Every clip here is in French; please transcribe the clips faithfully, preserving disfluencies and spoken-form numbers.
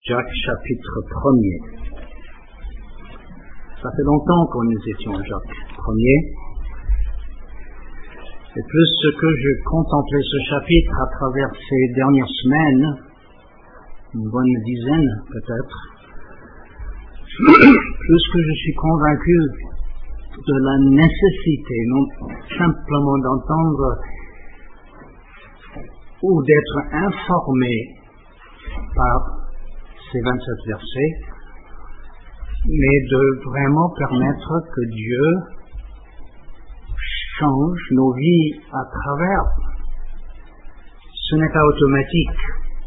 Jacques chapitre premier. Ça fait longtemps que nous étions à Jacques premier. Et plus que je contemplais ce chapitre à travers ces dernières semaines, une bonne dizaine peut-être, plus que je suis convaincu de la nécessité, non simplement d'entendre ou d'être informé par ces vingt-sept versets, mais de vraiment permettre que Dieu change nos vies à travers. Ce n'est pas automatique.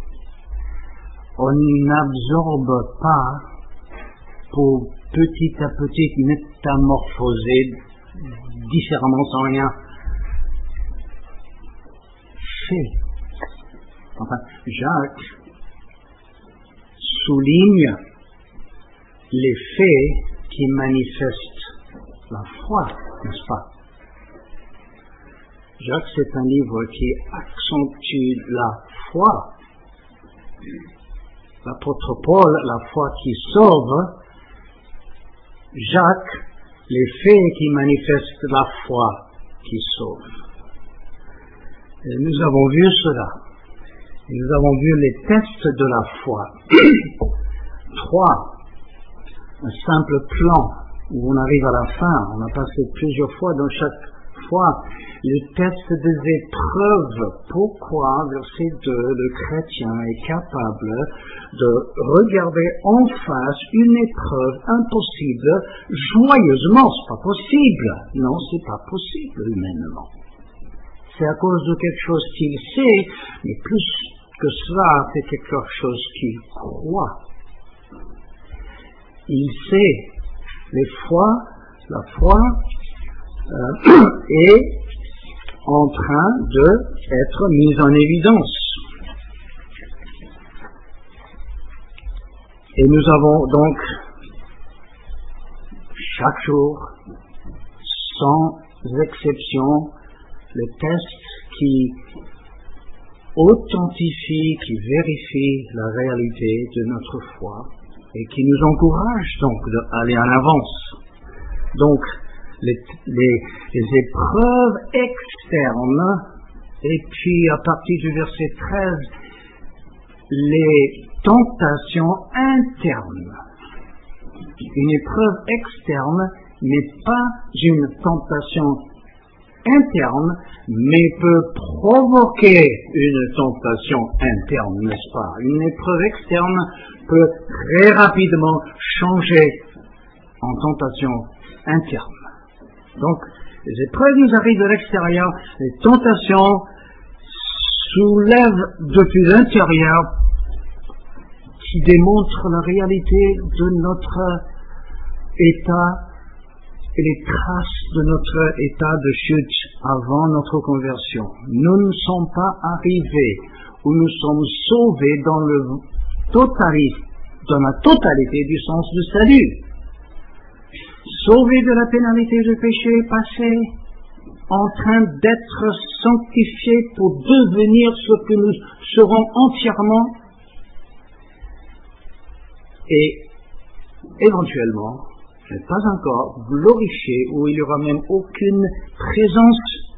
On n'absorbe pas pour petit à petit métamorphoser différemment sans rien fait. Enfin, Jacques souligne les faits qui manifestent la foi, n'est-ce pas? Jacques, c'est un livre qui accentue la foi. L'apôtre Paul, la foi qui sauve. Jacques, les faits qui manifestent la foi qui sauve. Et nous avons vu cela. Et nous avons vu les tests de la foi. Trois, un simple plan où on arrive à la fin. On a passé plusieurs fois dans chaque fois le test des épreuves. Pourquoi, verset deux, le chrétien est capable de regarder en face une épreuve impossible joyeusement? C'est pas possible. Non, c'est pas possible humainement. C'est à cause de quelque chose qu'il sait, mais plus que cela, c'est quelque chose qu'il croit. Il sait, les fois, la foi euh, est en train d'être mise en évidence. Et nous avons donc chaque jour, sans exception, le test qui authentifie, qui vérifie la réalité de notre foi et qui nous encourage donc d'aller en avance. Donc, les, les, les épreuves externes, et puis à partir du verset treize, les tentations internes. Une épreuve externe n'est pas une tentation interne, mais peut provoquer une tentation interne, n'est-ce pas? Une épreuve externe peut très rapidement changer en tentation interne. Donc, les épreuves nous arrivent de l'extérieur, les tentations soulèvent depuis l'intérieur, qui démontrent la réalité de notre état et les traces de notre état de chute avant notre conversion. Nous ne sommes pas arrivés où nous sommes sauvés dans, le totali, dans la totalité du sens du salut. Sauvés de la pénalité du péché passé, en train d'être sanctifiés pour devenir ce que nous serons entièrement, et éventuellement, mais pas encore glorifié, où il n'y aura même aucune présence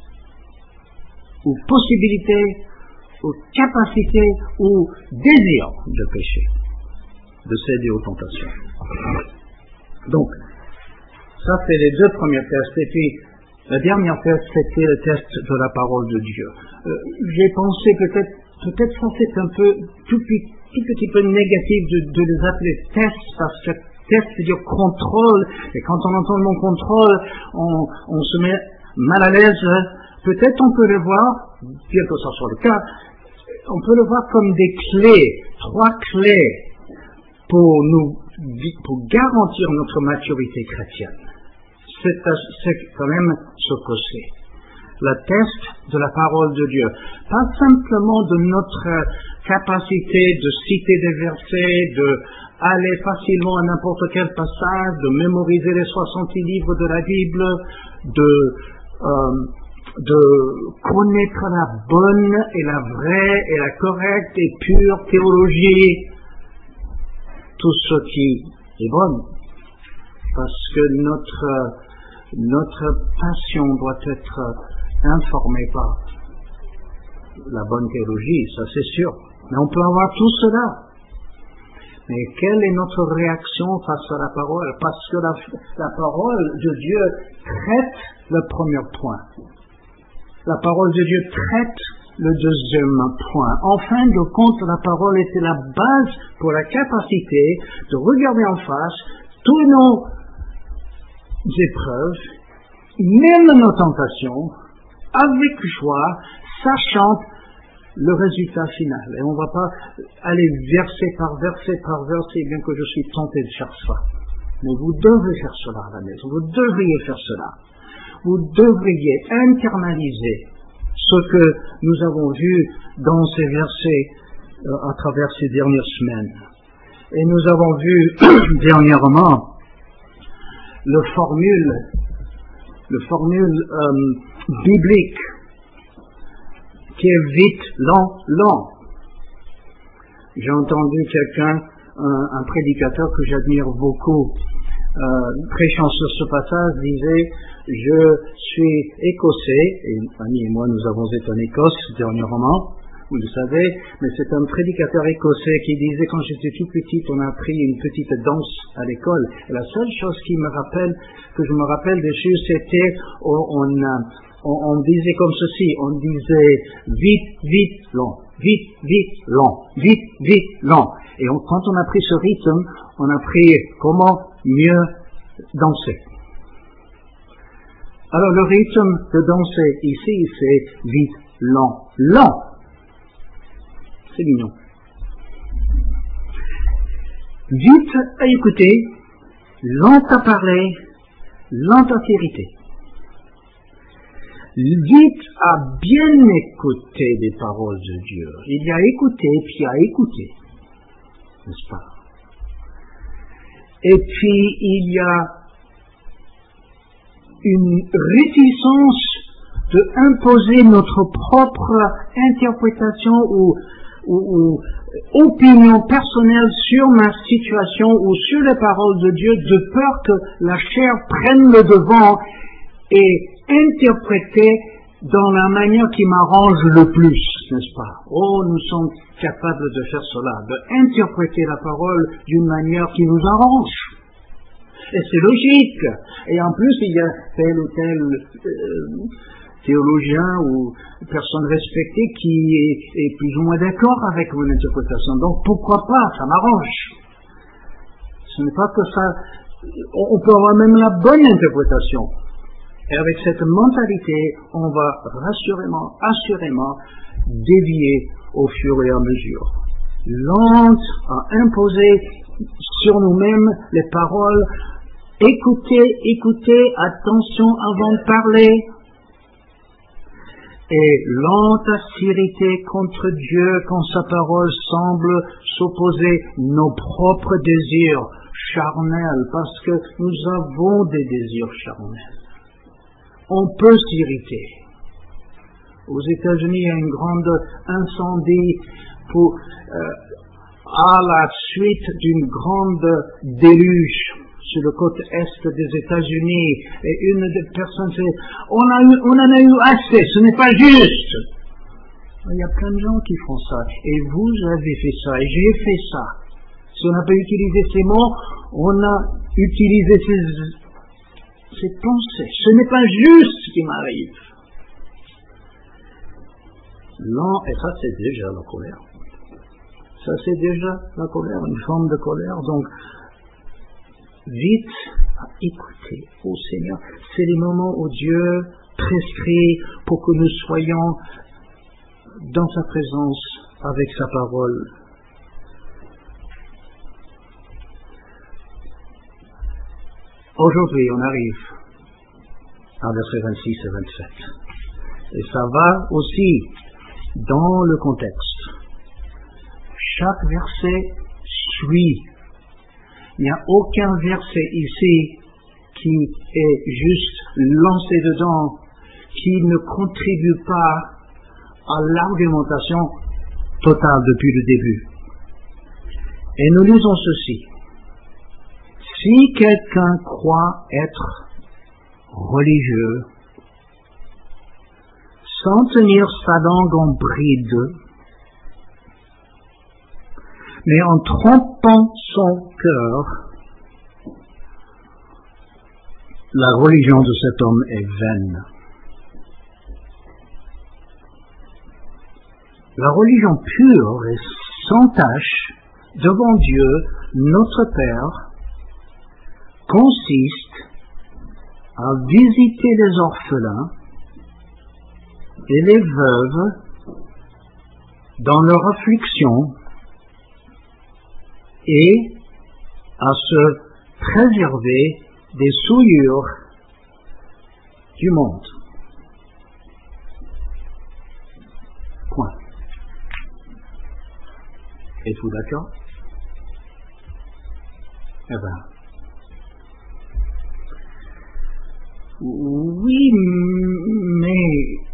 ou possibilité ou capacité ou désir de péché, de céder aux tentations. Donc, ça c'est les deux premiers tests. Et puis, la dernière test, c'était le test de la parole de Dieu. Euh, j'ai pensé peut-être, peut-être ça c'est un peu, tout, tout petit peu négatif de, de les appeler tests, parce que test, c'est-à-dire contrôle, et quand on entend le mot contrôle, on, on se met mal à l'aise. Peut-être on peut le voir, bien que ça soit le cas, on peut le voir comme des clés, trois clés pour nous, pour garantir notre maturité chrétienne. C'est, c'est quand même ce que c'est. Le test de la parole de Dieu. Pas simplement de notre capacité de citer des versets, de aller facilement à n'importe quel passage, de mémoriser les soixante livres de la Bible, de, euh, de connaître la bonne et la vraie et la correcte et pure théologie. tout ce qui est bon, parce que notre, notre passion doit être informée par la bonne théologie, ça c'est sûr. Mais on peut avoir tout cela. Mais quelle est notre réaction face à la parole? Parce que la, la parole de Dieu traite le premier point. La parole de Dieu traite le deuxième point. En fin de compte, la parole était la base pour la capacité de regarder en face tous nos épreuves, même nos tentations, avec joie, sachant le résultat final. Et on ne va pas aller verset par verset par verset, bien que je suis tenté de faire ça. Mais vous devez faire cela à la maison. Vous devriez faire cela. Vous devriez internaliser ce que nous avons vu dans ces versets euh, à travers ces dernières semaines. Et nous avons vu dernièrement le formule, le formule euh, biblique qui est vite, lent, lent. J'ai entendu quelqu'un, un, un prédicateur que j'admire beaucoup, euh, prêchant sur ce passage, disait « Je suis écossais », et une famille et moi nous avons été en Écosse dernièrement, vous le savez, mais c'est un prédicateur écossais qui disait « Quand j'étais tout petite, on a appris une petite danse à l'école. Et la seule chose qui me rappelle, que je me rappelle dessus, c'était on, on a On, on disait comme ceci, on disait vite, vite, lent, vite, vite, lent, vite, vite, lent. Et on, quand on a pris ce rythme, on a pris comment mieux danser. Alors le rythme de danser ici, c'est vite, lent, lent. C'est mignon. Vite à écouter, lent à parler, lent à s'irriter. Vite à bien écouter les paroles de Dieu. Il y a écouté, puis à écouter. N'est-ce pas? Et puis, il y a une réticence de imposer notre propre interprétation ou, ou, ou opinion personnelle sur ma situation ou sur les paroles de Dieu, de peur que la chair prenne le devant et interpréter dans la manière qui m'arrange le plus, n'est-ce pas? Oh, nous sommes capables de faire cela, d'interpréter la parole d'une manière qui nous arrange. Et c'est logique. Et en plus, il y a tel ou tel euh, théologien ou personne respectée qui est, est plus ou moins d'accord avec mon interprétation. Donc pourquoi pas, ça m'arrange. Ce n'est pas que ça... On peut avoir même la bonne interprétation. Et avec cette mentalité, on va rassurément, assurément dévier au fur et à mesure. Lente à imposer sur nous-mêmes les paroles. Écoutez, écoutez, attention avant de parler. Et lente à s'irriter contre Dieu quand sa parole semble s'opposer nos propres désirs charnels, parce que nous avons des désirs charnels. On peut s'irriter. Aux États-Unis, il y a une grande incendie pour, euh, à la suite d'une grande déluge sur le côte est des États-Unis. Et une des personnes dit, on, a eu, on en a eu assez, ce n'est pas juste. Il y a plein de gens qui font ça. Et vous avez fait ça, et j'ai fait ça. Si on n'a pas utilisé ces mots, on a utilisé ces... Cette pensée, ce n'est pas juste ce qui m'arrive. Non, et ça c'est déjà la colère. Ça c'est déjà la colère, une forme de colère. Donc, vite à écouter au Seigneur. C'est les moments où Dieu prescrit pour que nous soyons dans sa présence avec sa parole. Aujourd'hui, on arrive à versets vingt-six et vingt-sept. Et ça va aussi dans le contexte. Chaque verset suit. Il n'y a aucun verset ici qui est juste lancé dedans, qui ne contribue pas à l'argumentation totale depuis le début. Et nous lisons ceci. Si quelqu'un croit être religieux, sans tenir sa langue en bride, mais en trompant son cœur, la religion de cet homme est vaine. La religion pure et sans tache devant Dieu, notre Père, consiste à visiter les orphelins et les veuves dans leur affliction et à se préserver des souillures du monde. Point. Êtes-vous d'accord? Eh bien, oui, mais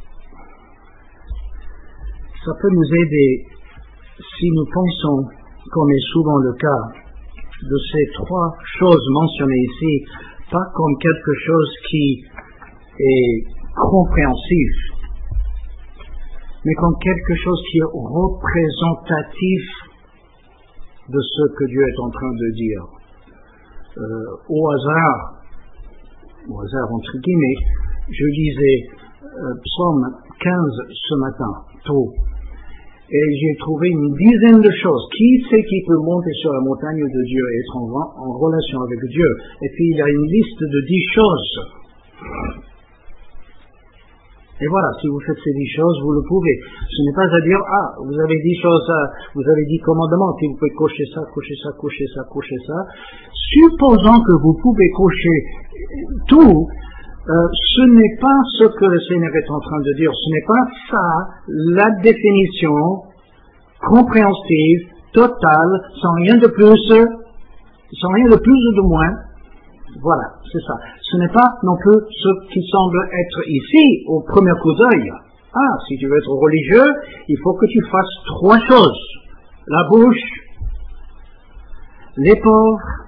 ça peut nous aider si nous pensons, comme est souvent le cas, de ces trois choses mentionnées ici, pas comme quelque chose qui est compréhensif, mais comme quelque chose qui est représentatif de ce que Dieu est en train de dire. Euh, au hasard, au hasard entre guillemets, je lisais euh, Psaume quinze ce matin, tôt, et j'ai trouvé une dizaine de choses. Qui c'est qui peut monter sur la montagne de Dieu et être en, en relation avec Dieu? Et puis il y a une liste de dix choses. Et voilà, si vous faites ces dix choses, vous le pouvez. Ce n'est pas à dire, ah, vous avez dix choses, vous avez dix commandements, puis vous pouvez cocher ça, cocher ça, cocher ça, cocher ça. Supposons que vous pouvez cocher tout, euh, ce n'est pas ce que le Seigneur est en train de dire. Ce n'est pas ça, la définition compréhensive, totale, sans rien de plus, sans rien de plus ou de moins. Voilà, c'est ça. Ce n'est pas non plus ce qui semble être ici, au premier coup d'œil. Ah, si tu veux être religieux, il faut que tu fasses trois choses. La bouche, les pauvres,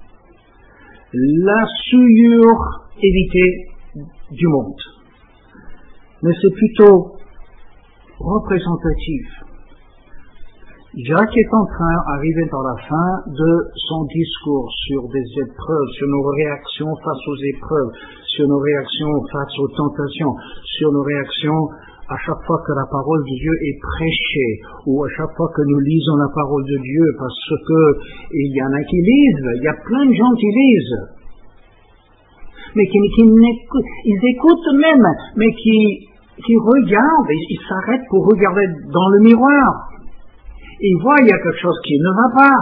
la souillure évitée du monde. Mais c'est plutôt représentatif. Jacques est en train d'arriver dans la fin de son discours sur des épreuves, sur nos réactions face aux épreuves, sur nos réactions face aux tentations, sur nos réactions à chaque fois que la parole de Dieu est prêchée, ou à chaque fois que nous lisons la parole de Dieu, parce que il y en a qui lisent, il y a plein de gens qui lisent, mais qui, qui n'écoutent, ils écoutent même, mais qui, qui regardent, ils, ils s'arrêtent pour regarder dans le miroir. Ils voient il y a quelque chose qui ne va pas.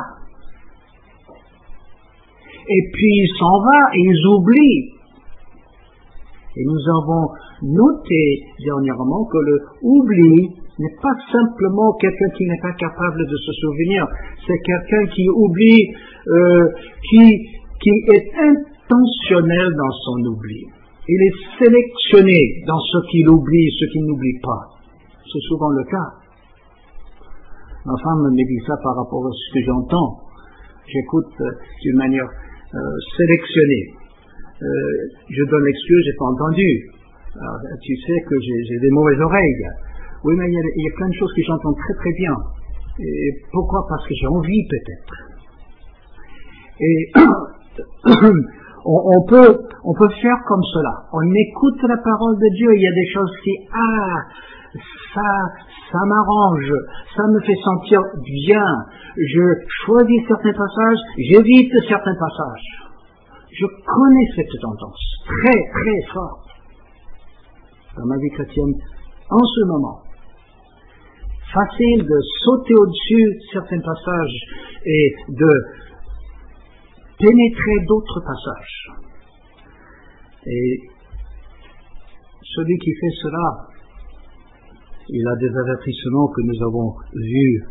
Et puis ils s'en vont et ils oublient. Et nous avons noté dernièrement que le oubli n'est pas simplement quelqu'un qui n'est pas capable de se souvenir. C'est quelqu'un qui oublie, euh, qui, qui est intentionnel dans son oubli. Il est sélectionné dans ce qu'il oublie et ce qu'il n'oublie pas. C'est souvent le cas. Ma femme me dit ça par rapport à ce que j'entends. J'écoute euh, d'une manière euh, sélectionnée. Euh, je donne l'excuse, j'ai pas entendu. Alors, tu sais que j'ai, j'ai des mauvaises oreilles. Oui, mais il y, a, il y a plein de choses que j'entends très très bien. Et pourquoi? Parce que j'ai envie peut-être. Et on, on peut on peut faire comme cela. On écoute la parole de Dieu. Il y a des choses qui ah ça, ça m'arrange, ça me fait sentir bien. Je choisis certains passages, j'évite certains passages. Je connais cette tendance très très forte dans ma vie chrétienne en ce moment. Facile de sauter au-dessus certains passages et de pénétrer d'autres passages. Et celui qui fait cela, il a des avertissements que nous avons vus.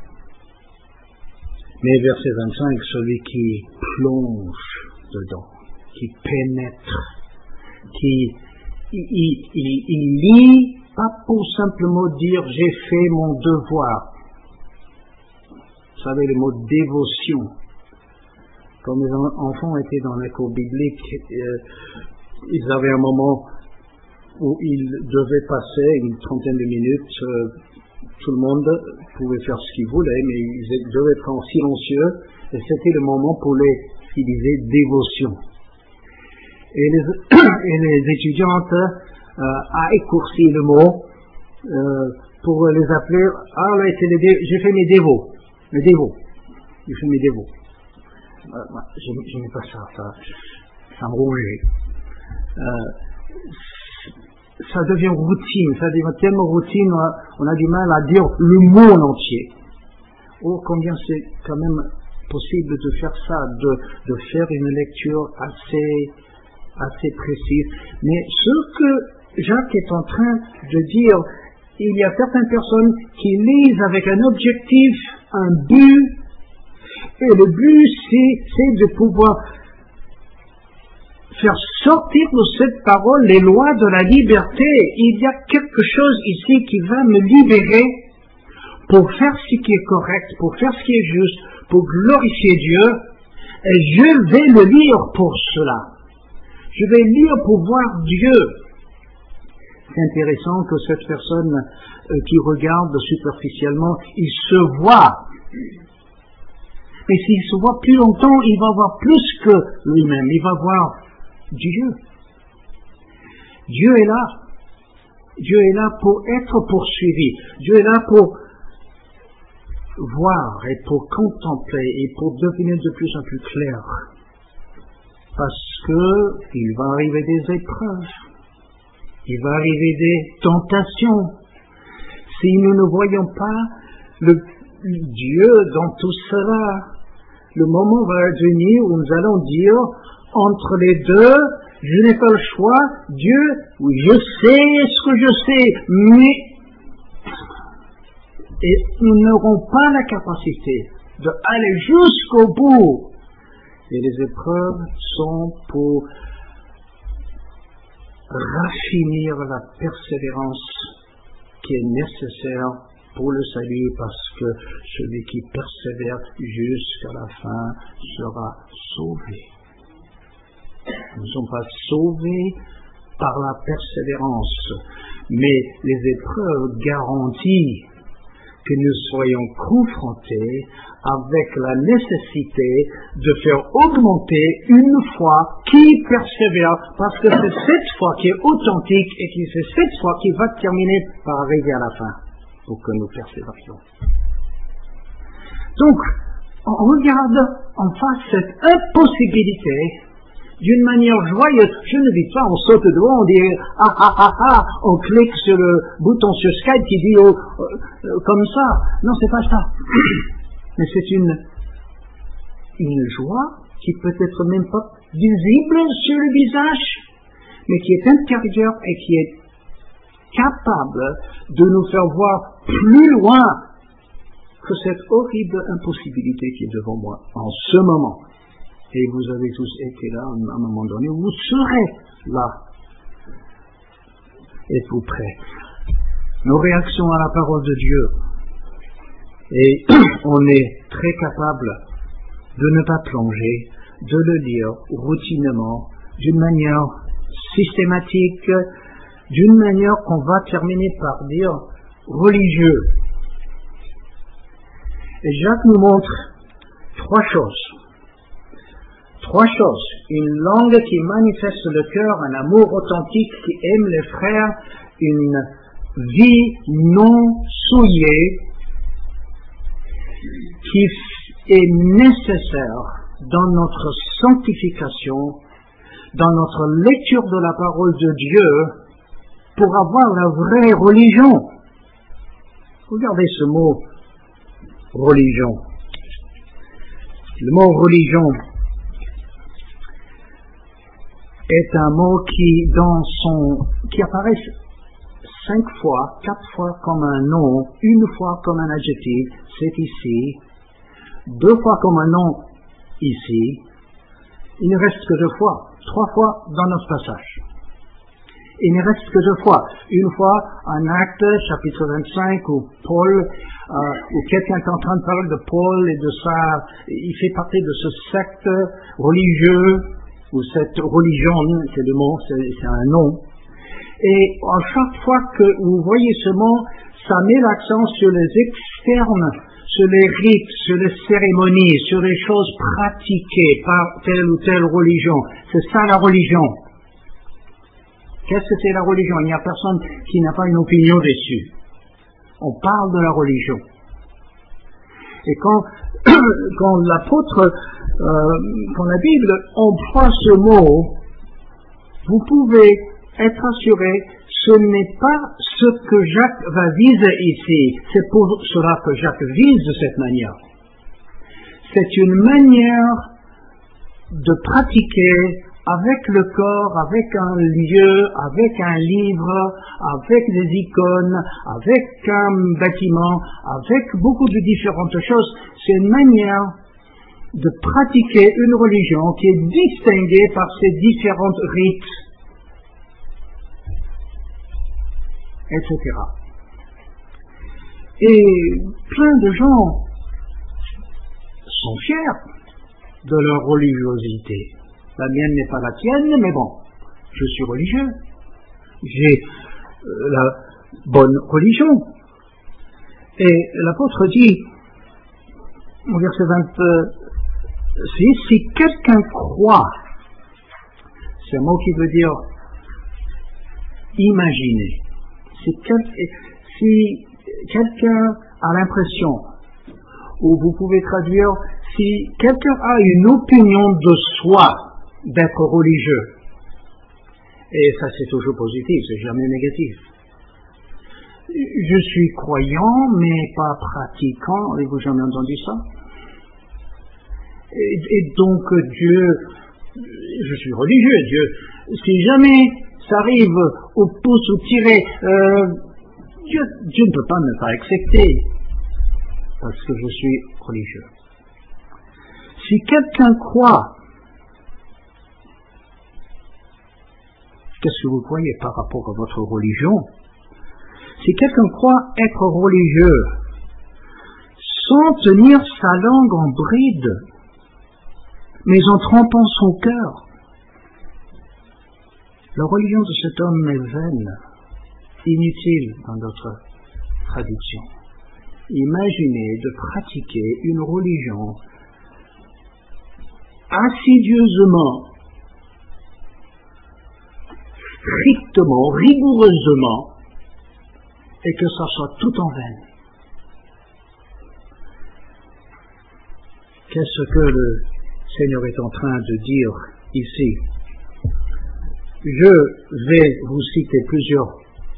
Mais verset vingt-cinq, celui qui plonge dedans, qui pénètre, qui il, il, il, il lit, pas pour simplement dire j'ai fait mon devoir. Vous savez le mot dévotion. quand mes enfants étaient dans l'école biblique, euh, ils avaient un moment où ils devaient passer une trentaine de minutes. Euh, tout le monde pouvait faire ce qu'il voulait, mais ils devaient être en silencieux, et c'était le moment pour les, ils disaient, dévotion. Et les, et les étudiantes euh, a écourci le mot euh, pour les appeler. Ah là, c'est les dé- j'ai fait mes dévots, mes dévots, j'ai fait mes dévots. Euh, je n'aimais pas ça, ça, ça me rougeait. Euh, ça devient routine, ça devient tellement routine, on a, on a du mal à dire le mot en entier. Oh, combien c'est quand même possible de faire ça, de, de faire une lecture assez, assez précise. Mais ce que Jacques est en train de dire, il y a certaines personnes qui lisent avec un objectif, un but, et le but c'est, c'est de pouvoir faire sortir de cette parole les lois de la liberté. Il y a quelque chose ici qui va me libérer pour faire ce qui est correct, pour faire ce qui est juste, pour glorifier Dieu, et je vais le lire pour cela. Je vais lire pour voir Dieu. C'est intéressant que cette personne euh, qui regarde superficiellement, il se voit. Mais s'il se voit plus longtemps, il va voir plus que lui-même, il va voir Dieu. Dieu est là. Dieu est là pour être poursuivi. Dieu est là pour voir et pour contempler et pour devenir de plus en plus clair. Parce que il va arriver des épreuves. Il va arriver des tentations. Si nous ne voyons pas le Dieu dans tout cela, le moment va venir où nous allons dire, entre les deux, je n'ai pas le choix, Dieu, oui, je sais ce que je sais, mais et nous n'aurons pas la capacité d'aller jusqu'au bout. Et les épreuves sont pour raffinir la persévérance qui est nécessaire pour le salut, parce que celui qui persévère jusqu'à la fin sera sauvé. Nous ne sommes pas sauvés par la persévérance, mais les épreuves garantissent que nous soyons confrontés avec la nécessité de faire augmenter une foi qui persévère, parce que c'est cette foi qui est authentique et qui c'est cette foi qui va terminer par arriver à la fin, pour que nous persévérions. Donc, on regarde en face cette impossibilité d'une manière joyeuse. Je ne dis pas, on saute devant, on dit ah ah ah ah, on clique sur le bouton sur Skype qui dit oh, euh, comme ça. Non, c'est pas ça. Mais c'est une une joie qui peut être même pas visible sur le visage, mais qui est intérieure et qui est capable de nous faire voir plus loin que cette horrible impossibilité qui est devant moi en ce moment. Et vous avez tous été là à un moment donné, vous serez là. Êtes-vous prêts? Nos réactions à la parole de Dieu. Et on est très capable de ne pas plonger, de le lire routinement, d'une manière systématique, d'une manière qu'on va terminer par dire religieux. Et Jacques nous montre trois choses. Trois choses. Une langue qui manifeste le cœur, un amour authentique qui aime les frères, une vie non souillée qui est nécessaire dans notre sanctification, dans notre lecture de la parole de Dieu, pour avoir la vraie religion. Regardez ce mot religion. Le mot religion est un mot qui, dans son, qui apparaît cinq fois, quatre fois comme un nom, une fois comme un adjectif, c'est ici, deux fois comme un nom ici, il ne reste que deux fois, trois fois dans notre passage. Il ne reste que deux fois. Une fois en Actes, chapitre vingt-cinq, où Paul euh, ou quelqu'un est en train de parler de Paul et de ça, il fait partie de ce secte religieux, ou cette religion, c'est le mot, c'est, c'est un nom. Et à chaque fois que vous voyez ce mot, ça met l'accent sur les externes, sur les rites, sur les cérémonies, sur les choses pratiquées par telle ou telle religion. C'est ça la religion. Qu'est-ce que c'est la religion? Il n'y a personne qui n'a pas une opinion dessus. On parle de la religion. Et quand, quand l'apôtre, euh, quand la Bible emploie ce mot, vous pouvez être assuré, ce n'est pas ce que Jacques va viser ici. C'est pour cela que Jacques vise de cette manière. C'est une manière de pratiquer avec le corps, avec un lieu, avec un livre, avec des icônes, avec un bâtiment, avec beaucoup de différentes choses. C'est une manière de pratiquer une religion qui est distinguée par ses différents rites, et cetera. Et plein de gens sont fiers de leur religiosité. La mienne n'est pas la tienne, mais bon, je suis religieux. J'ai euh, la bonne religion. Et l'apôtre dit, au verset vingt-six, si quelqu'un croit, c'est un mot qui veut dire imaginer. Si, quel, si quelqu'un a l'impression, ou vous pouvez traduire, si quelqu'un a une opinion de soi, d'être religieux. Et ça, c'est toujours positif, c'est jamais négatif. Je suis croyant, mais pas pratiquant. Avez-vous jamais entendu ça? Et, et donc, Dieu, je suis religieux, Dieu, si jamais ça arrive au pouce ou tiré, euh, Dieu, Dieu ne peut pas me faire accepter, parce que je suis religieux. Si quelqu'un croit, qu'est-ce que vous croyez par rapport à votre religion? Si quelqu'un croit être religieux sans tenir sa langue en bride, mais en trempant son cœur, la religion de cet homme est vaine, inutile dans notre tradition. Imaginez de pratiquer une religion assidieusement, strictement, rigoureusement, et que ça soit tout en vain. Qu'est-ce que le Seigneur est en train de dire ici? Je vais vous citer plusieurs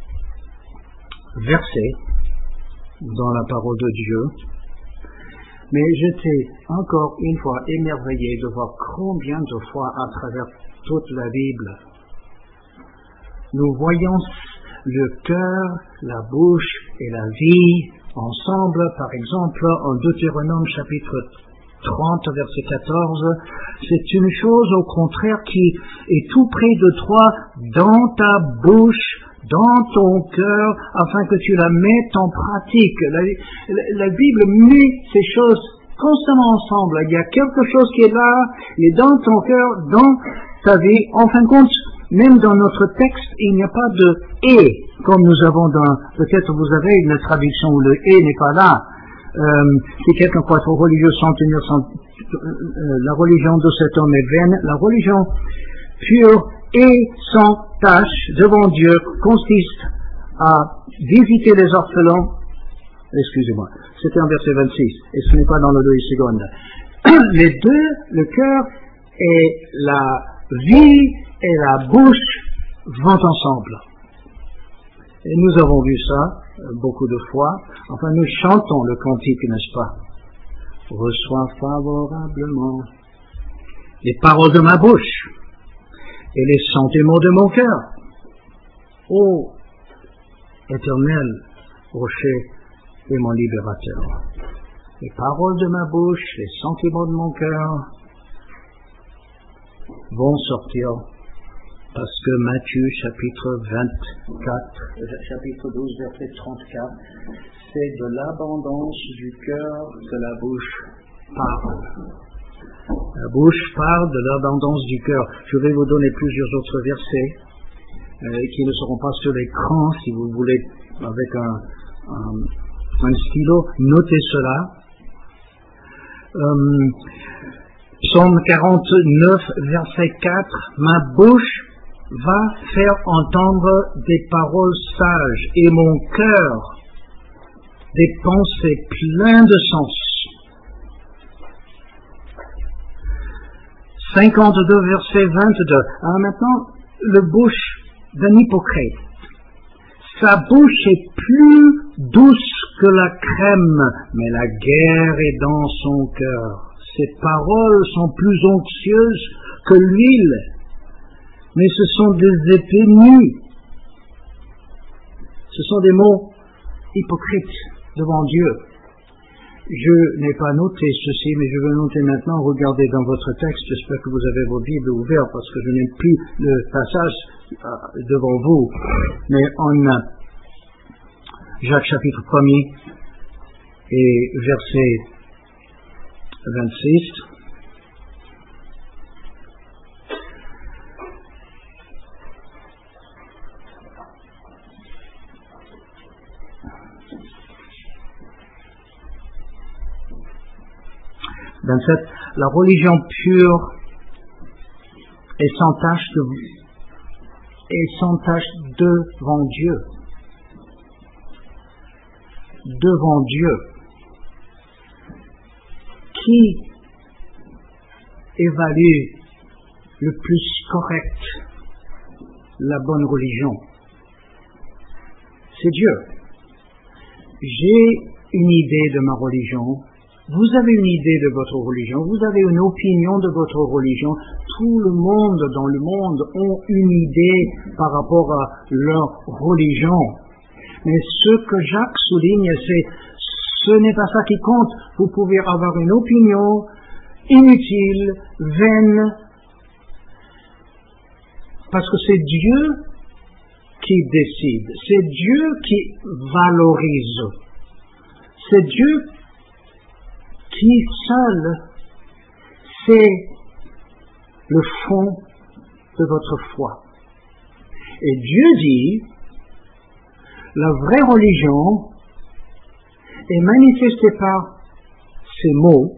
versets dans la parole de Dieu, mais j'étais encore une fois émerveillé de voir combien de fois à travers toute la Bible, nous voyons le cœur, la bouche et la vie ensemble. Par exemple, en Deutéronome chapitre trente, verset quatorze, c'est une chose au contraire qui est tout près de toi, dans ta bouche, dans ton cœur, afin que tu la mettes en pratique. La, la, la Bible met ces choses constamment ensemble. Il y a quelque chose qui est là, il est dans ton cœur, dans ta vie. En fin de compte, même dans notre texte, il n'y a pas de « et », comme nous avons dans, peut-être vous avez une traduction où le « et » n'est pas là. Euh, si quelqu'un croit être religieux sans tenir son, euh, la religion de cet homme est vaine, la religion pure et sans tâche devant Dieu consiste à visiter les orphelins. Excusez-moi, c'était en verset vingt-six, et ce n'est pas dans le deux secondes. Les deux, le cœur et la vie et la bouche vont ensemble. Et nous avons vu ça beaucoup de fois. Enfin, nous chantons le cantique, n'est-ce pas? Reçois favorablement les paroles de ma bouche et les sentiments de mon cœur. Ô Éternel, rocher et mon libérateur, les paroles de ma bouche, les sentiments de mon cœur vont sortir parce que Matthieu chapitre vingt-quatre, chapitre douze, verset trente-quatre, c'est de l'abondance du cœur que la bouche parle. La bouche parle de l'abondance du cœur. Je vais vous donner plusieurs autres versets euh, qui ne seront pas sur l'écran, si vous voulez, avec un, un, un stylo, notez cela. Euh, Psaume quarante-neuf, verset quatre, ma bouche va faire entendre des paroles sages et mon cœur des pensées pleines de sens. cinquante-deux, verset vingt-deux. Alors maintenant, le bouche d'un hypocrite. Sa bouche est plus douce que la crème, mais la guerre est dans son cœur. Ses paroles sont plus onctueuses que l'huile, mais ce sont des épées nues. Ce sont des mots hypocrites devant Dieu. Je n'ai pas noté ceci, mais je vais noter maintenant. Regardez dans votre texte, j'espère que vous avez vos Bibles ouvertes, parce que je n'ai plus le passage euh, devant vous. Mais en euh, Jacques chapitre premier et verset vingt-six, vingt-sept, la religion pure est sans tache de, est sans tache devant Dieu. Devant Dieu. Qui évalue le plus correct la bonne religion? C'est Dieu. J'ai une idée de ma religion. Vous avez une idée de votre religion, vous avez une opinion de votre religion. Tout le monde dans le monde ont une idée par rapport à leur religion. Mais ce que Jacques souligne, c'est ce n'est pas ça qui compte. Vous pouvez avoir une opinion inutile, vaine, parce que c'est Dieu qui décide, c'est Dieu qui valorise, c'est Dieu qui seul sait le fond de votre foi. Et Dieu dit, la vraie religion est manifestée par ces mots.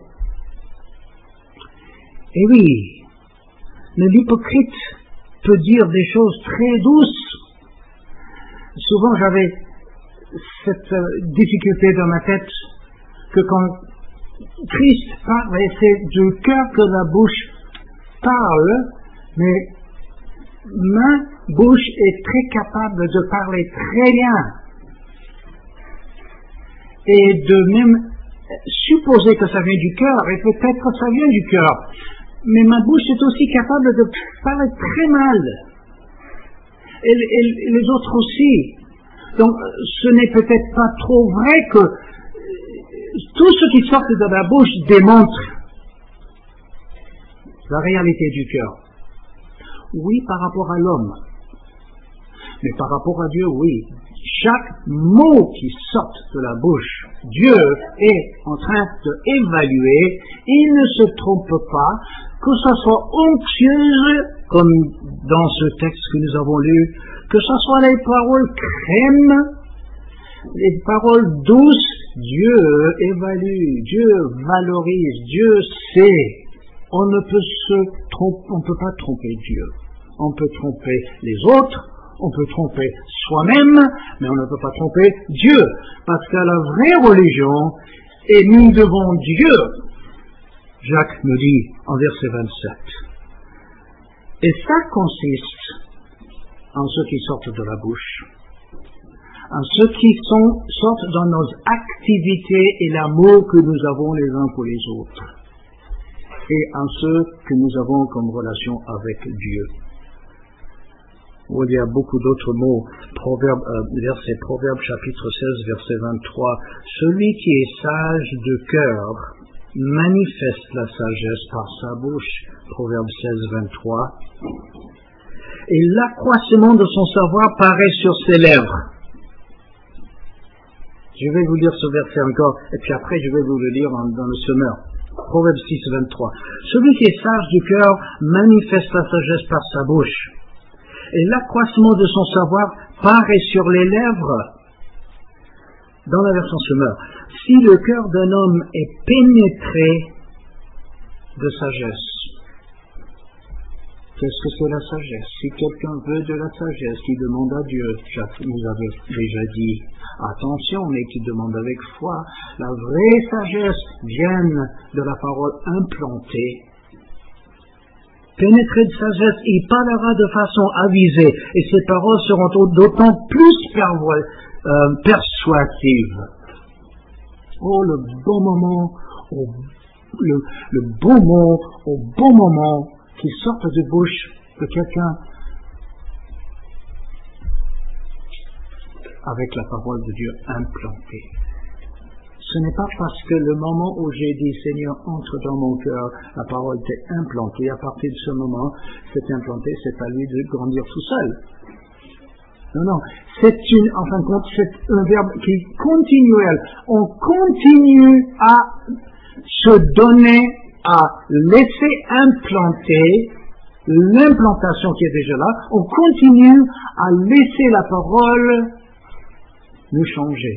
Et oui, mais l'hypocrite peut dire des choses très douces. Souvent j'avais cette difficulté dans ma tête que quand Christ parle, et c'est du cœur que la bouche parle, mais ma bouche est très capable de parler très bien et de même supposer que ça vient du cœur, et peut-être que ça vient du cœur, mais ma bouche est aussi capable de parler très mal, et, et, et les autres aussi. Donc ce n'est peut-être pas trop vrai que tout ce qui sort de la bouche démontre la réalité du cœur. Oui, par rapport à l'homme. Mais par rapport à Dieu, oui. Chaque mot qui sort de la bouche, Dieu est en train d'évaluer. Il ne se trompe pas, que ce soit onctueuse, comme dans ce texte que nous avons lu, que ce soit les paroles crème, les paroles douces, Dieu évalue, Dieu valorise, Dieu sait. On ne peut se tromper, on ne peut pas tromper Dieu. On peut tromper les autres, on peut tromper soi-même, mais on ne peut pas tromper Dieu. Parce que la vraie religion est mise devant Dieu. Jacques nous dit en verset vingt-sept. Et ça consiste en ce qui sort de la bouche, en ce qui sont, sortent dans nos activités et l'amour que nous avons les uns pour les autres, et en ce que nous avons comme relation avec Dieu. Il y a beaucoup d'autres mots. Proverbe, euh, verset, Proverbe chapitre seize, verset vingt-trois. Celui qui est sage de cœur manifeste la sagesse par sa bouche. Proverbe seize, vingt-trois. et l'accroissement de son savoir paraît sur ses lèvres. Je vais vous lire ce verset encore, et puis après je vais vous le lire dans, dans le semeur. Proverbe six, vingt-trois. Celui qui est sage du cœur manifeste la sagesse par sa bouche, et l'accroissement de son savoir paraît sur les lèvres. Dans la version semeur, si le cœur d'un homme est pénétré de sagesse, qu'est-ce que c'est la sagesse? Si quelqu'un veut de la sagesse, qui demande à Dieu, Jacques nous avait déjà dit, attention, mais qui demande avec foi, la vraie sagesse vient de la parole implantée. Pénétré de sagesse, il parlera de façon avisée, et ses paroles seront d'autant plus euh, persuasives. Oh, le bon moment, oh, le, le bon mot, au bon moment, qui sortent de bouche de quelqu'un avec la parole de Dieu implantée. Ce n'est pas parce que le moment où j'ai dit Seigneur entre dans mon cœur, la parole était implantée. À partir de ce moment, c'est implanté, c'est à lui de grandir tout seul. Non, non, c'est une, en fin de compte, c'est un verbe qui est continuel. On continue à se donner, à laisser implanter l'implantation qui est déjà là, on continue à laisser la parole nous changer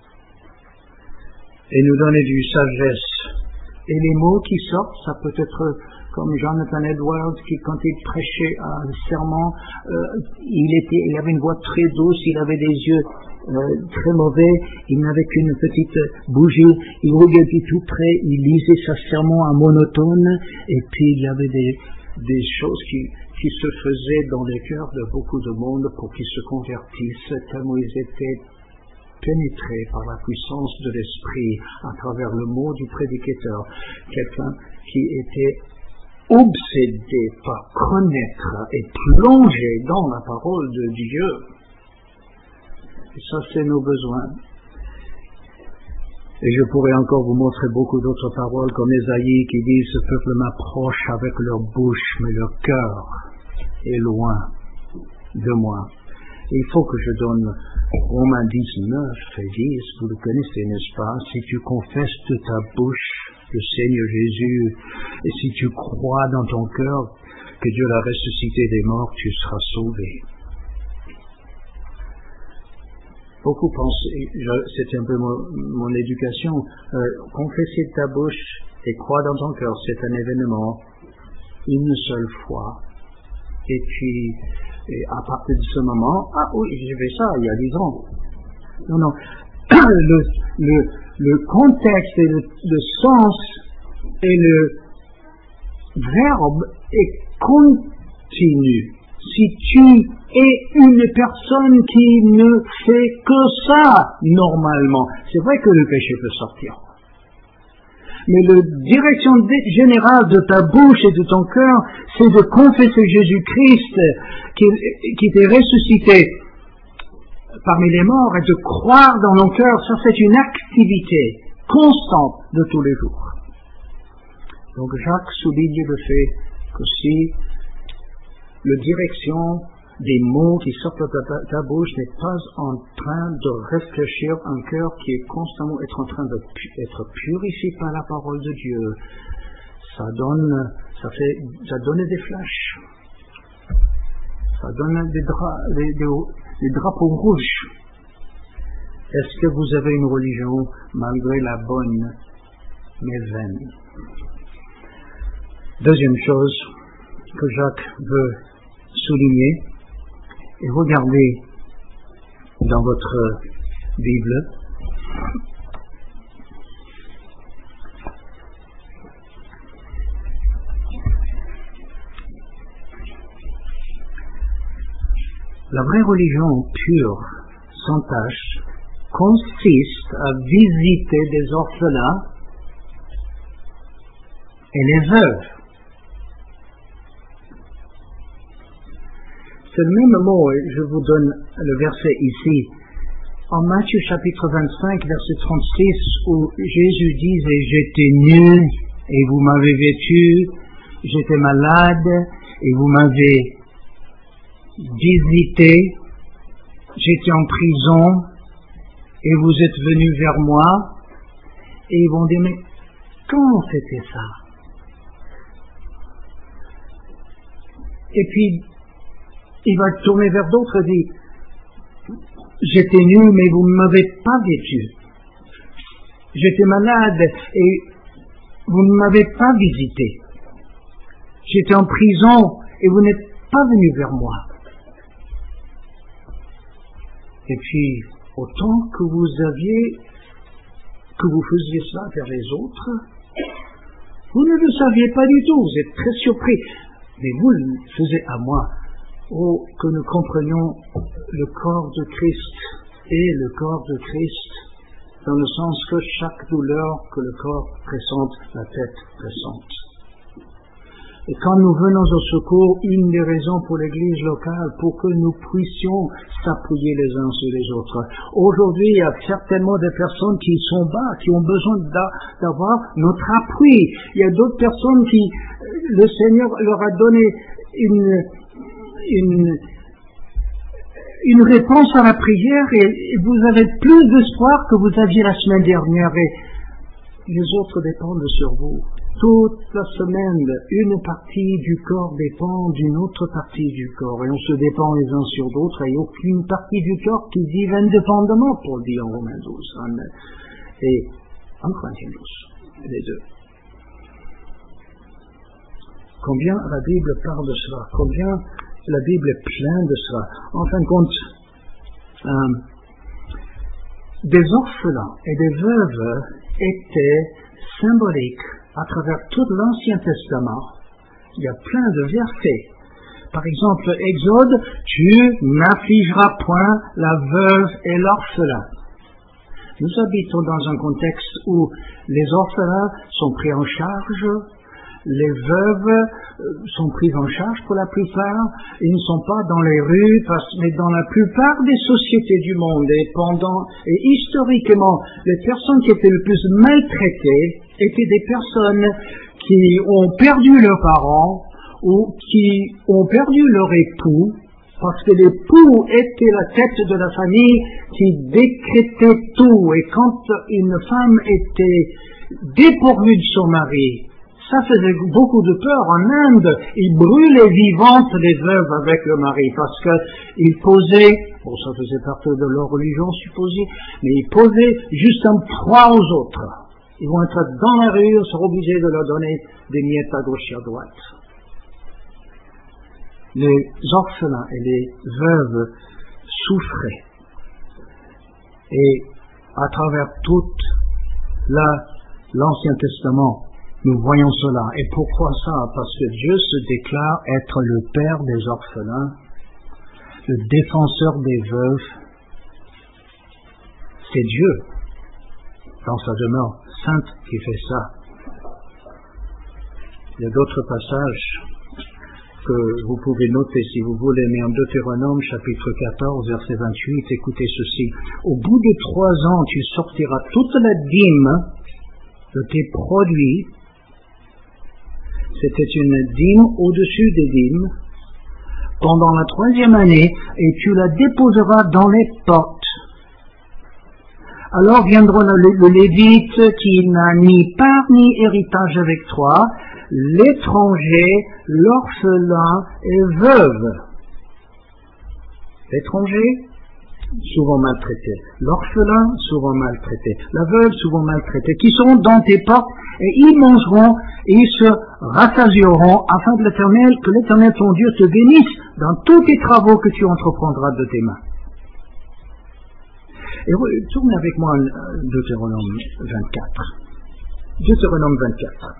et nous donner du sagesse. Et les mots qui sortent, ça peut être comme Jonathan Edwards, qui quand il prêchait un serment, euh, il était, il avait une voix très douce, il avait des yeux euh, très mauvais, il n'avait qu'une petite bougie, il regardait tout près, il lisait sa serment en monotone, et puis il y avait des, des choses qui, qui se faisaient dans les cœurs de beaucoup de monde pour qu'ils se convertissent, tellement ils étaient pénétrés par la puissance de l'esprit à travers le mot du prédicateur, quelqu'un qui était obsédé par connaître et plonger dans la parole de Dieu. Et ça, c'est nos besoins. Et je pourrais encore vous montrer beaucoup d'autres paroles comme Ésaïe qui dit « Ce peuple m'approche avec leur bouche, mais leur cœur est loin de moi. » Il faut que je donne Romains dix-neuf et dix, vous le connaissez, n'est-ce pas? Si tu confesses de ta bouche le Seigneur Jésus, et si tu crois dans ton cœur que Dieu l'a ressuscité des morts, tu seras sauvé. Beaucoup pensent, c'était un peu mon, mon éducation, euh, confesser de ta bouche et croire dans ton cœur, c'est un événement, une seule fois, et puis, et à partir de ce moment, ah oui, j'ai fait ça il y a dix ans. Non, non, le, le, le contexte et le, le sens et le verbe est continu. Si tu es une personne qui ne fait que ça, normalement, c'est vrai que le péché peut sortir. Mais la direction générale de ta bouche et de ton cœur, c'est de confesser Jésus-Christ qui, qui t'est ressuscité parmi les morts et de croire dans ton cœur. Ça, c'est une activité constante de tous les jours. Donc Jacques souligne le fait que si la direction des mots qui sortent de ta, ta bouche n'est pas en train de réfléchir un cœur qui est constamment être en train d'être purifié par la parole de Dieu, ça donne, ça fait, ça donne des flashs, ça donne des, dra, des, des, des drapeaux rouges. Est-ce que vous avez une religion malgré la bonne, mais vaine? Deuxième chose que Jacques veut souligner, et regardez dans votre Bible, la vraie religion pure, sans tache, consiste à visiter des orphelins et les veuves. C'est le même mot, et je vous donne le verset ici. En Matthieu chapitre vingt-cinq, verset trente-six, où Jésus disait « J'étais nu et vous m'avez vêtu, j'étais malade et vous m'avez d'hésiter, j'étais en prison, et vous êtes venus vers moi, et ils vont dire, mais comment c'était ça? Et puis, il va tourner vers d'autres et dire, j'étais nul, mais vous ne m'avez pas vêtu. J'étais malade, et vous ne m'avez pas visité. J'étais en prison, et vous n'êtes pas venu vers moi. Et puis, autant que vous aviez, que vous faisiez ça vers les autres, vous ne le saviez pas du tout, vous êtes très surpris. Mais vous le faisiez à moi. Oh, que nous comprenions le corps de Christ et le corps de Christ, dans le sens que chaque douleur que le corps pressente, la tête pressente. Et quand nous venons au secours, une des raisons pour l'Église locale, pour que nous puissions s'appuyer les uns sur les autres. Aujourd'hui, il y a certainement des personnes qui sont bas, qui ont besoin d'avoir notre appui. Il y a d'autres personnes qui, le Seigneur leur a donné une, une, une réponse à la prière et vous avez plus d'espoir que vous aviez la semaine dernière et les autres dépendent sur vous. Toute la semaine, une partie du corps dépend d'une autre partie du corps, et on se dépend les uns sur d'autres, et il n'y a aucune partie du corps qui vive indépendamment, pour le dire en Romains douze, et en Corinthiens douze, les deux. Combien la Bible parle de cela, combien la Bible est pleine de cela. En fin de compte, euh, des orphelins et des veuves étaient symboliques à travers tout l'Ancien Testament. Il y a plein de versets. Par exemple, Exode, tu n'affligeras point la veuve et l'orphelin. Nous habitons dans un contexte où les orphelins sont pris en charge, les veuves sont prises en charge pour la plupart, ils ne sont pas dans les rues, mais dans la plupart des sociétés du monde. Et pendant, et historiquement, les personnes qui étaient le plus maltraitées étaient des personnes qui ont perdu leurs parents ou qui ont perdu leur époux, parce que l'époux était la tête de la famille qui décrétait tout. Et quand une femme était dépourvue de son mari, ça faisait beaucoup de peur. En Inde, ils brûlaient vivantes les veuves avec le mari, parce qu'ils posaient, bon ça faisait partie de leur religion supposée, mais ils posaient juste un proie aux autres. Ils vont être dans la rue, ils seront obligés de leur donner des miettes à gauche et à droite. Les orphelins et les veuves souffraient. Et à travers tout la, l'Ancien Testament, nous voyons cela. Et pourquoi ça? Parce que Dieu se déclare être le Père des orphelins, le défenseur des veuves. C'est Dieu, dans sa demeure sainte, qui fait ça. Il y a d'autres passages que vous pouvez noter si vous voulez, mais en Deutéronome chapitre quatorze, verset vingt-huit, écoutez ceci. Au bout de trois ans, tu sortiras toute la dîme de tes produits. C'était une dîme au-dessus des dîmes pendant la troisième année, et tu la déposeras dans les portes. Alors viendra le, le Lévite qui n'a ni part ni héritage avec toi, l'étranger, l'orphelin et veuve. L'étranger, souvent maltraité. L'orphelin, souvent maltraité. La veuve, souvent maltraitée, qui seront dans tes portes, et ils mangeront, et ils se rassasieront, afin que l'Éternel, que l'Éternel ton Dieu te bénisse dans tous tes travaux que tu entreprendras de tes mains. Et tournez avec moi en Deutéronome vingt-quatre. Deutéronome vingt-quatre.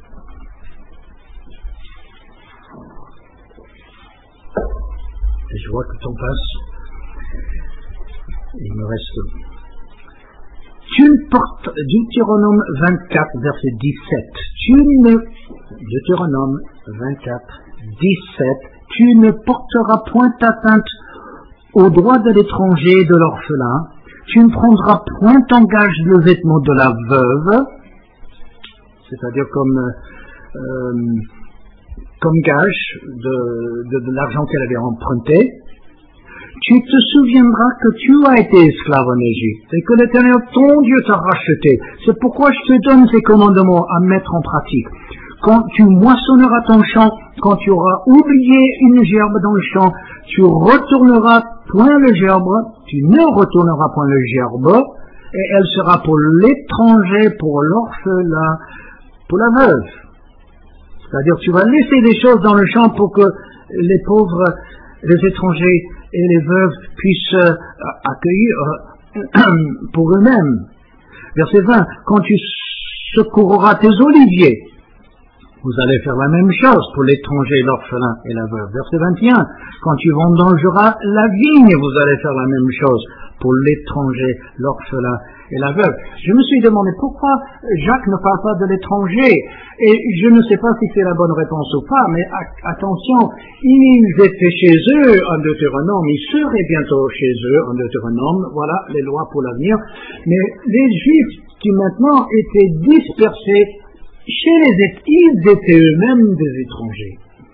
Et je vois que le temps passe. Il me reste... Tu ne portes... Deutéronome vingt-quatre, verset dix-sept. Tu ne... Deutéronome vingt-quatre, dix-sept. Tu ne porteras point atteinte au droit de l'étranger et de l'orphelin. Tu ne prendras point en gage le vêtement de la veuve, c'est-à-dire comme euh, comme gage de, de, de l'argent qu'elle avait emprunté, tu te souviendras que tu as été esclave en Égypte et que l'Éternel, ton Dieu, t'a racheté. C'est pourquoi je te donne ces commandements à mettre en pratique. Quand tu moissonneras ton champ, quand tu auras oublié une gerbe dans le champ, tu retourneras point le gerbe, tu ne retourneras point le gerbe, et elle sera pour l'étranger, pour l'orphelin, pour la veuve. C'est-à-dire, tu vas laisser des choses dans le champ pour que les pauvres, les étrangers et les veuves puissent euh, accueillir euh, pour eux-mêmes. Verset vingt, quand tu secoureras tes oliviers, vous allez faire la même chose pour l'étranger, l'orphelin et la veuve. Verset vingt et un, quand tu vendangeras la vigne, vous allez faire la même chose pour l'étranger, l'orphelin et la veuve. Je me suis demandé pourquoi Jacques ne parle pas de l'étranger, et je ne sais pas si c'est la bonne réponse ou pas, mais attention, ils étaient chez eux en Deutéronome, ils seraient bientôt chez eux en Deutéronome, voilà les lois pour l'avenir, mais les Juifs qui maintenant étaient dispersés chez les étrangers, ils étaient eux-mêmes des étrangers.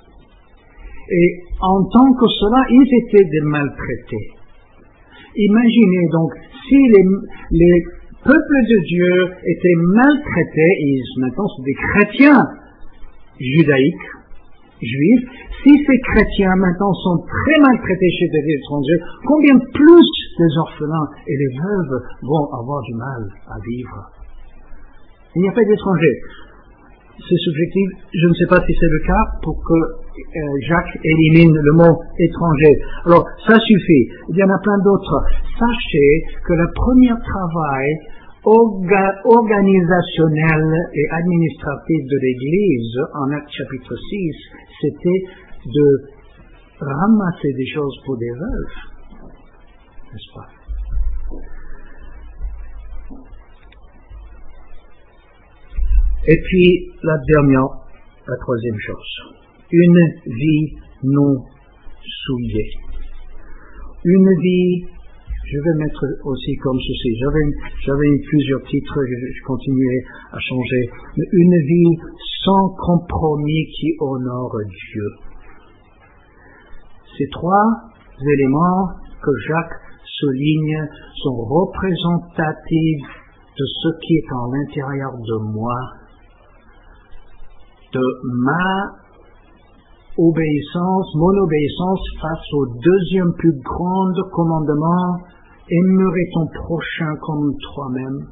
Et en tant que cela, ils étaient des maltraités. Imaginez donc, si les, les peuples de Dieu étaient maltraités, et maintenant c'est des chrétiens judaïques, juifs, si ces chrétiens maintenant sont très maltraités chez des étrangers, combien plus les orphelins et les veuves vont avoir du mal à vivre? Il n'y a pas d'étrangers. C'est subjectif, je ne sais pas si c'est le cas pour que euh, Jacques élimine le mot étranger. Alors, ça suffit. Il y en a plein d'autres. Sachez que le premier travail orga- organisationnel et administratif de l'Église, en Actes chapitre six, c'était de ramasser des choses pour des veuves. N'est-ce pas? Et puis, la dernière, la troisième chose, une vie non souillée. Une vie, je vais mettre aussi comme ceci, j'avais, j'avais plusieurs titres, je, je continuais à changer, une vie sans compromis qui honore Dieu. Ces trois éléments que Jacques souligne sont représentatifs de ce qui est en l'intérieur de moi, de ma obéissance, mon obéissance face au deuxième plus grand commandement, aimerais ton prochain comme toi-même,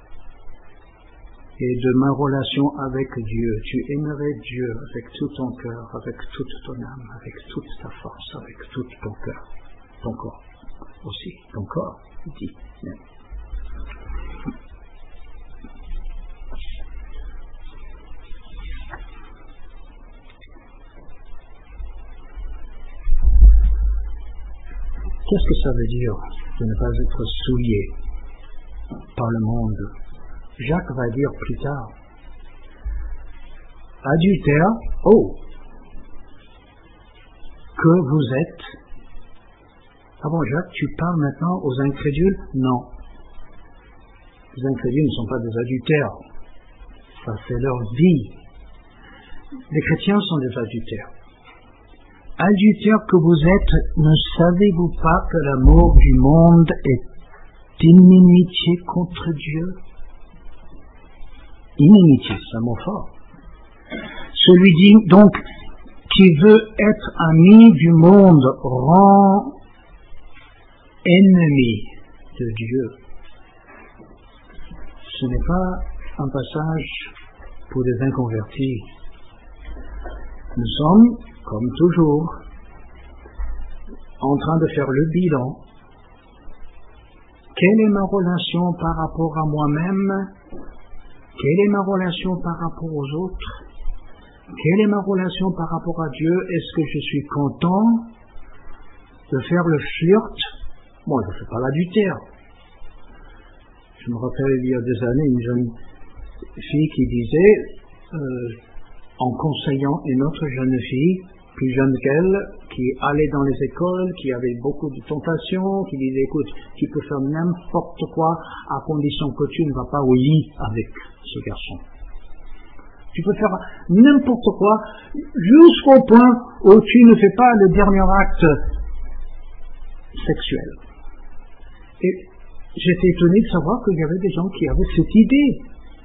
et de ma relation avec Dieu. Tu aimerais Dieu avec tout ton cœur, avec toute ton âme, avec toute ta force, avec tout ton cœur, ton corps aussi, ton corps, il dit. Qu'est-ce que ça veut dire de ne pas être souillé par le monde? Jacques va dire plus tard, adultère, oh, que vous êtes. Ah bon, Jacques, tu parles maintenant aux incrédules? Non. Les incrédules ne sont pas des adultères. Ça, c'est leur vie. Les chrétiens sont des adultères. Adultères que vous êtes, ne savez-vous pas que l'amour du monde est inimitié contre Dieu? Inimitié, c'est un mot fort. Celui dit donc qui veut être ami du monde rend ennemi de Dieu. Ce n'est pas un passage pour des inconvertis. Nous sommes, comme toujours, en train de faire le bilan. Quelle est ma relation par rapport à moi-même? Quelle est ma relation par rapport aux autres? Quelle est ma relation par rapport à Dieu? Est-ce que je suis content de faire le flirt? Moi, je ne fais pas l'adultère. Je me rappelle il y a des années une jeune fille qui disait, euh, en conseillant une autre jeune fille, plus jeune qu'elle, qui allait dans les écoles, qui avait beaucoup de tentations, qui disait, écoute, tu peux faire n'importe quoi à condition que tu ne vas pas au lit avec ce garçon. Tu peux faire n'importe quoi jusqu'au point où tu ne fais pas le dernier acte sexuel. Et j'étais étonné de savoir qu'il y avait des gens qui avaient cette idée.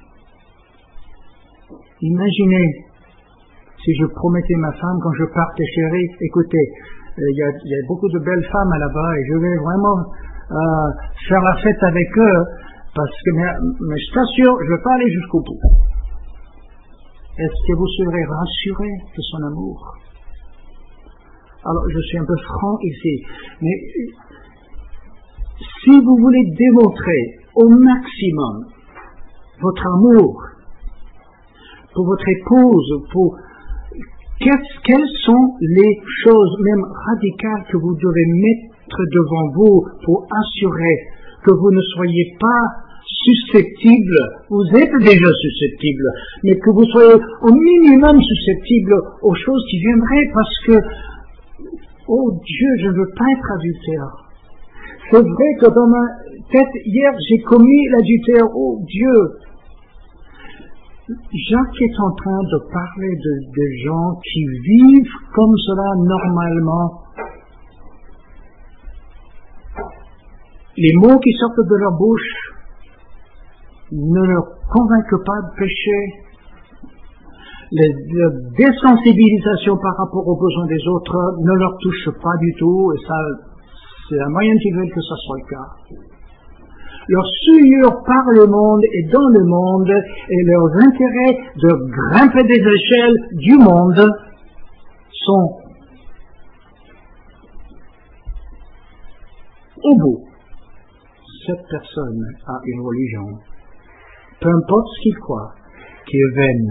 Imaginez si je promettais ma femme quand je partais, chérie, écoutez, il y, y a beaucoup de belles femmes là-bas et je vais vraiment euh, faire la fête avec eux parce que, mais, mais je t'assure, je ne vais pas aller jusqu'au bout. Est-ce que vous serez rassuré de son amour? Alors, je suis un peu franc ici, mais si vous voulez démontrer au maximum votre amour pour votre épouse, pour quelles sont les choses même radicales que vous devez mettre devant vous pour assurer que vous ne soyez pas susceptible, vous êtes déjà susceptible, mais que vous soyez au minimum susceptible aux choses qui viendraient parce que, oh Dieu, je ne veux pas être adultère. C'est vrai que dans ma tête, hier, j'ai commis l'adultère, oh Dieu. Jacques est en train de parler de, de gens qui vivent comme cela normalement. Les mots qui sortent de leur bouche ne leur convainquent pas de péché. La désensibilisation par rapport aux besoins des autres ne leur touche pas du tout, et ça, c'est à moyen qu'ils veulent que ça soit le cas. Leur souillure par le monde et dans le monde, et leurs intérêts de grimper des échelles du monde sont au bout. Cette personne a une religion, peu importe ce qu'il croit, qui est vaine.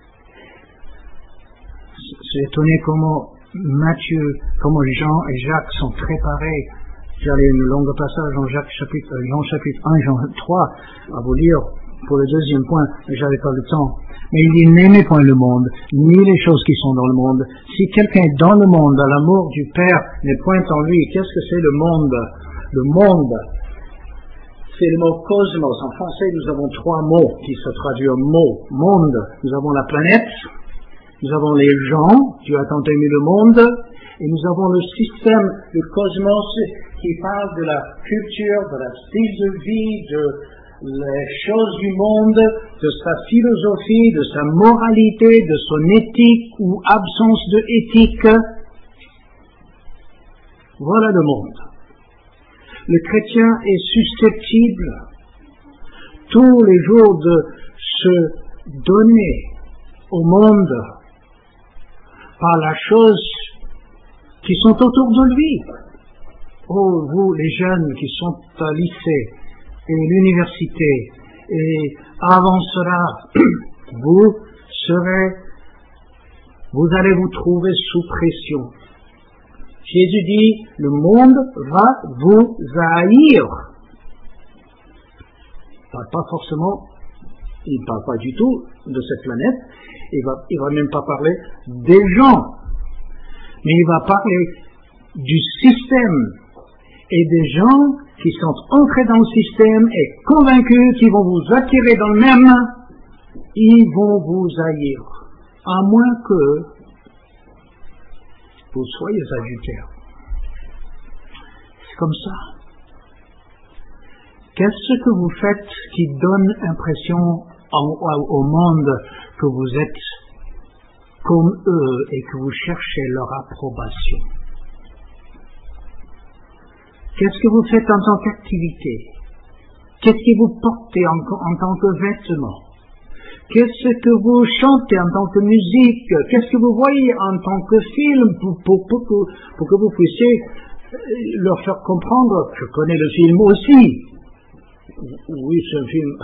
C'est étonné comment Matthieu, comment Jean et Jacques sont très pareils. J'ai une longue passage en Jacques chapitre, euh, Jean chapitre un, Jean trois, à vous lire pour le deuxième point, mais j'avais pas le temps. Mais il dit, n'aimez point le monde, ni les choses qui sont dans le monde. Si quelqu'un est dans le monde, à l'amour du Père n'est point en lui, qu'est-ce que c'est le monde? Le monde, c'est le mot cosmos. En français, nous avons trois mots qui se traduisent en mots. Monde, nous avons la planète, nous avons les gens, Dieu a tant aimé le monde, et nous avons le système, le cosmos, qui parle de la culture, de la style de vie, de les choses du monde, de sa philosophie, de sa moralité, de son éthique ou absence de éthique. Voilà le monde. Le chrétien est susceptible tous les jours de se donner au monde par la chose qui sont autour de lui. Oh, vous, les jeunes qui sont à lycée et l'université, et avant cela, vous serez, vous allez vous trouver sous pression. Jésus dit, le monde va vous haïr. Il ne parle pas forcément, il ne parle pas du tout de cette planète, il va, il va même pas parler des gens, mais il va parler du système et des gens qui sont entrés dans le système et convaincus qu'ils vont vous attirer dans le même, ils vont vous haïr, à moins que vous soyez adultères. C'est comme ça. Qu'est-ce que vous faites qui donne l'impression au monde que vous êtes comme eux et que vous cherchez leur approbation? Qu'est-ce que vous faites en tant qu'activité? Qu'est-ce que vous portez en, en tant que vêtements? Qu'est-ce que vous chantez en tant que musique? Qu'est-ce que vous voyez en tant que film pour, pour, pour, pour, pour que vous puissiez leur faire comprendre? Je connais le film aussi. Oui, c'est un film.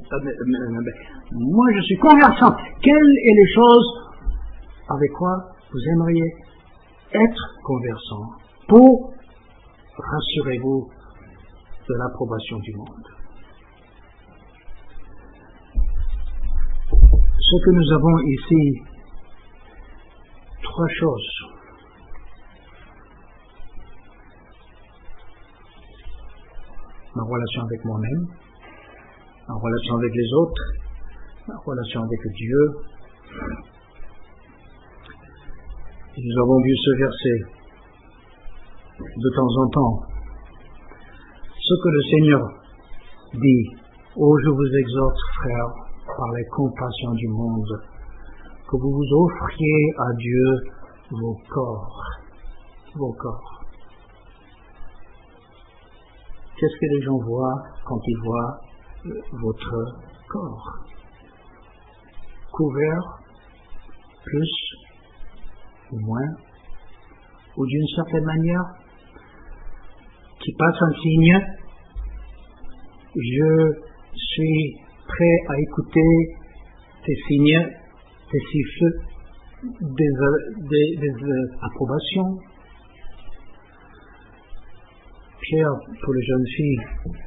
Moi, je suis conversant. Quelles sont les choses avec quoi vous aimeriez être conversant pour, rassurez-vous, de l'approbation du monde? Ce que nous avons ici, trois choses. Ma relation avec moi-même, ma relation avec les autres, ma relation avec Dieu Et nous avons vu ce verset de temps en temps. Ce que le Seigneur dit, « Oh, je vous exhorte, frères, par les compassions du monde, que vous vous offriez à Dieu vos corps. » Vos corps. Qu'est-ce que les gens voient quand ils voient votre corps? Couvert, plus ou moins, ou d'une certaine manière, qui passe un signe. Je suis prêt à écouter tes signes, tes siffles, des, des, des euh, approbations. Pierre, pour les jeunes filles,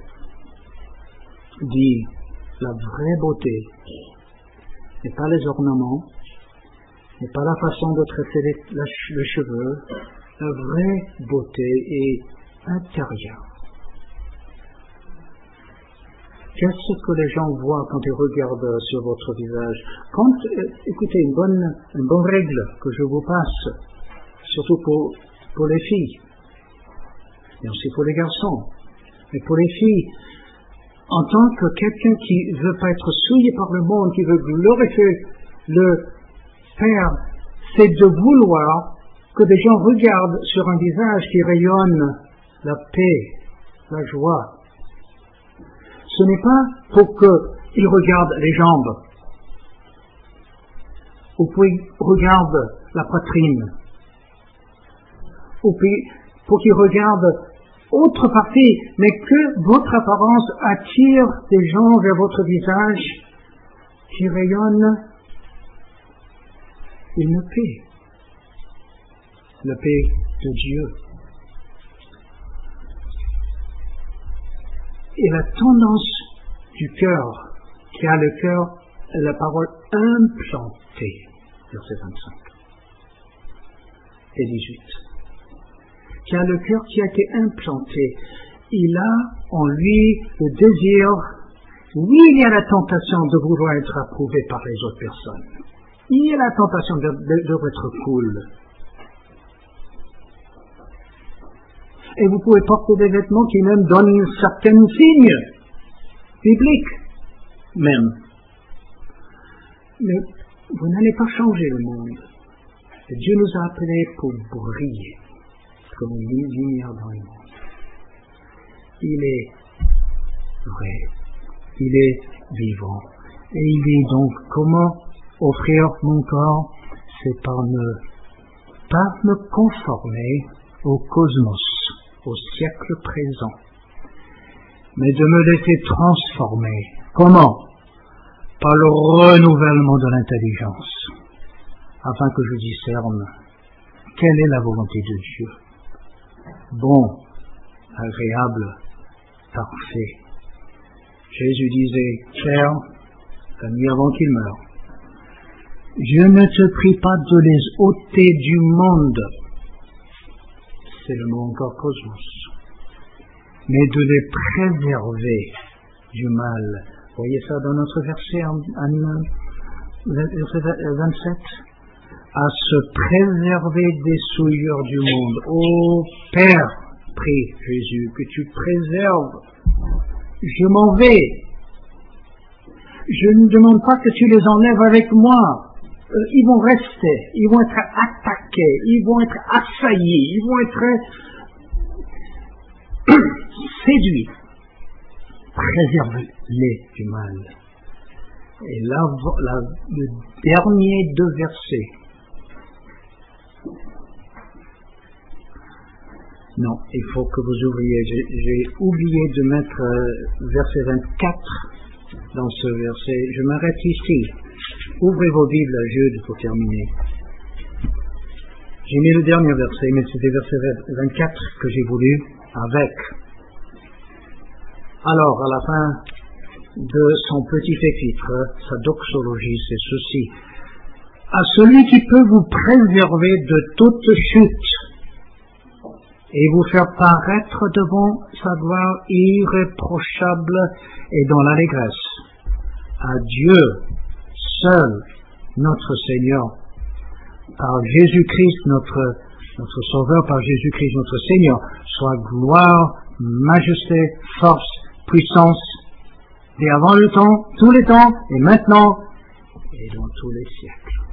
dit la vraie beauté n'est pas les ornements, n'est pas la façon de traiter les, la, le cheveu. La vraie beauté est intérieure. Qu'est-ce que les gens voient quand ils regardent sur votre visage? Quand, euh, écoutez, une bonne, une bonne règle que je vous passe, surtout pour, pour les filles, et aussi pour les garçons, mais pour les filles, en tant que quelqu'un qui ne veut pas être souillé par le monde, qui veut glorifier le Père, c'est de vouloir que des gens regardent sur un visage qui rayonne la paix, la joie. Ce n'est pas pour qu'ils regardent les jambes, ou qu'ils regardent la poitrine, ou pour qu'ils regardent autre partie, mais que votre apparence attire des gens vers votre visage qui rayonne une paix, la paix de Dieu. Et la tendance du cœur, qui a le cœur, la parole implantée, verset vingt-cinq et dix-huit, qui a le cœur qui a été implanté, il a en lui le désir, oui, il y a la tentation de vouloir être approuvé par les autres personnes, il y a la tentation de, de, de être cool. Et vous pouvez porter des vêtements qui même donnent certains signes bibliques, même. Mais vous n'allez pas changer le monde. Et Dieu nous a appelés pour briller comme une lumière dans le monde. Il est vrai, il est vivant. Et il dit donc, comment offrir mon corps? C'est par ne pas me conformer au cosmos, au siècle présent, mais de me laisser transformer. Comment? Par le renouvellement de l'intelligence, afin que je discerne quelle est la volonté de Dieu. Bon, agréable, parfait. Jésus disait, Père, la nuit avant qu'il meure, je ne te prie pas de les ôter du monde, c'est le mot encore cosmos, mais de les préserver du mal. Vous voyez ça dans notre verset en, en verset vingt-sept, à se préserver des souillures du monde. Ô Père, prie Jésus, que tu préserves. Je m'en vais. Je ne demande pas que tu les enlèves avec moi. Euh, ils vont rester, ils vont être attaqués, ils vont être assaillis, ils vont être séduits. Préserve-les du mal. Et là, là, le dernier deux versets. Non, il faut que vous ouvriez. J'ai, j'ai oublié de mettre euh, verset vingt-quatre dans ce verset. Je m'arrête ici. Ouvrez vos Bibles à Jude pour terminer. J'ai mis le dernier verset, mais c'était verset vingt-quatre que j'ai voulu avec. Alors, à la fin de son petit épître, sa doxologie, c'est ceci. À celui qui peut vous préserver de toute chute et vous faire paraître devant sa gloire irréprochable et dans l'allégresse. À Dieu seul notre Seigneur, par Jésus-Christ, notre, notre Sauveur, par Jésus-Christ, notre Seigneur, soit gloire, majesté, force, puissance, et avant le temps, tous les temps, et maintenant, et dans tous les siècles.